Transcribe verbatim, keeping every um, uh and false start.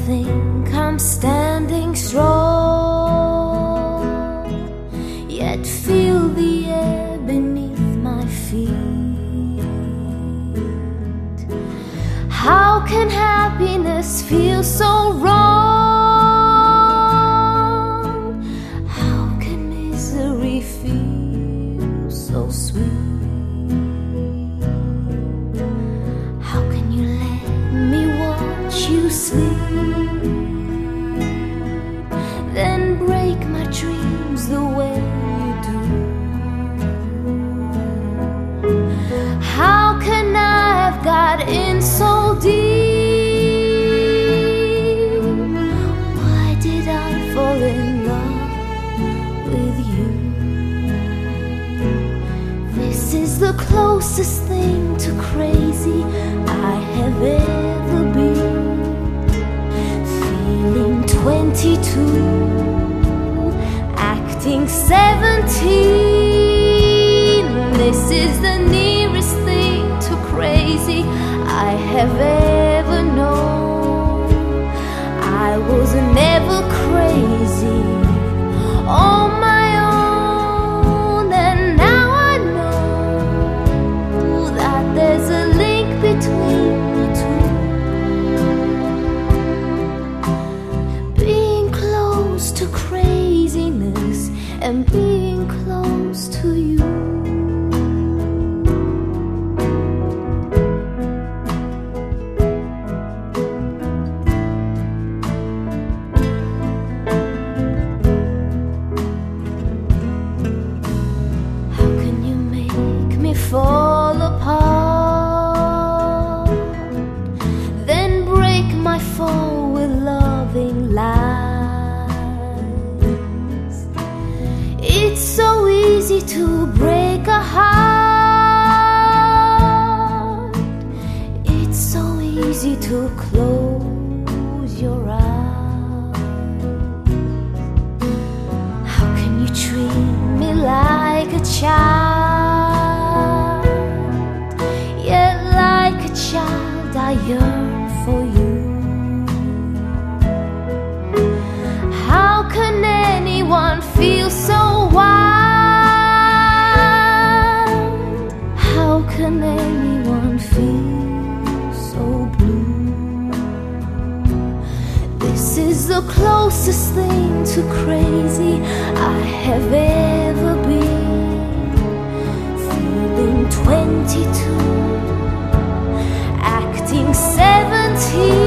think I'm standing strong, yet feel the air beneath my feet. How can happiness feel so wrong? How can misery feel so sweet? How can you let me watch you sleep, then break my dreams the way you do? How can I have got in so deep? Why did I fall in love with you? This is the closest thing to crazy I have ever been. Feeling twenty-two, acting seventeen. This is the nearest thing to crazy I have ever known. I was never crazy on my own, and now I know that there's a link between the two. Being close to craziness and being close to you. Fall apart, then break my fall with loving lies. It's so easy to break a heart. It's so easy to close your eyes. How can you treat me like a child? Child, I yearn for you. How can anyone feel so wild? How can anyone feel so blue? This is the closest thing to crazy I have ever been. Feeling twenty-two, acting seventeen.